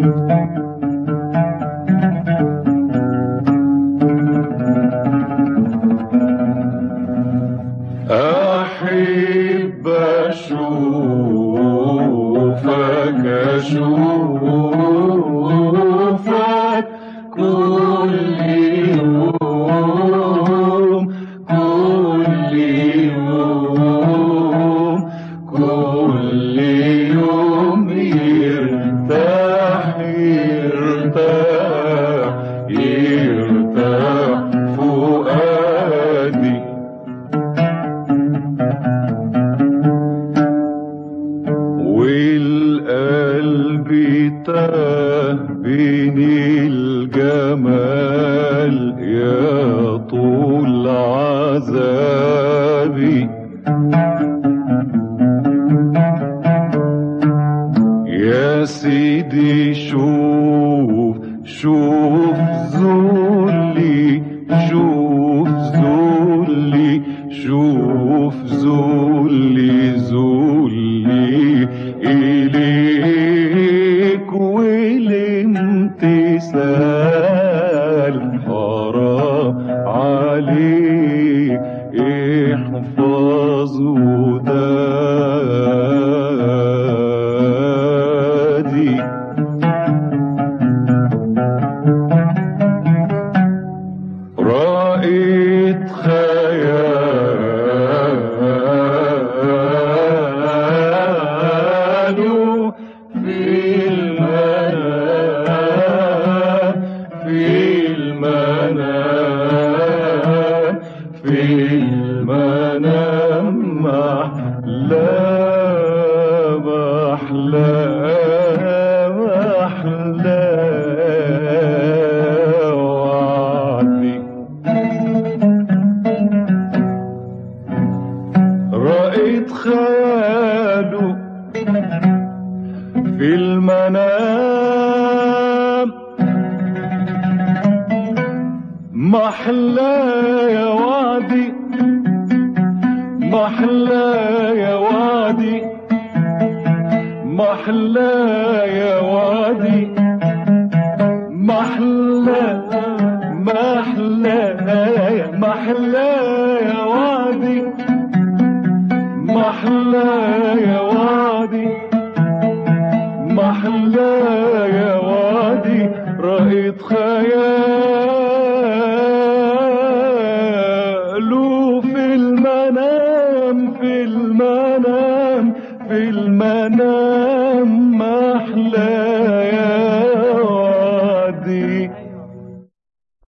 أحب أشوفك أشوفك كل يوم كل يوم كل يوم يرتاح يرتاح يرتاح فؤادي والقلب تاه بين الجمال يا طول عذابي يا سيدي شوف شوف ذلي شوف ذلي شوف ذلي ذلي إليك والامتثال حرام عليك احفظ ودادي رأيت خياله في المنام في المنام في المنام محلى محلى محلى وعدي رأيت خياله في المنام محلى يا وعدي محلى يا وعدي محلى يا وعدي محلى محلى محلى يا وعدي محلى يا وعدي محلى يا وعدي رأيت خياله في المنام في المنام في المنام محلى يا وعدي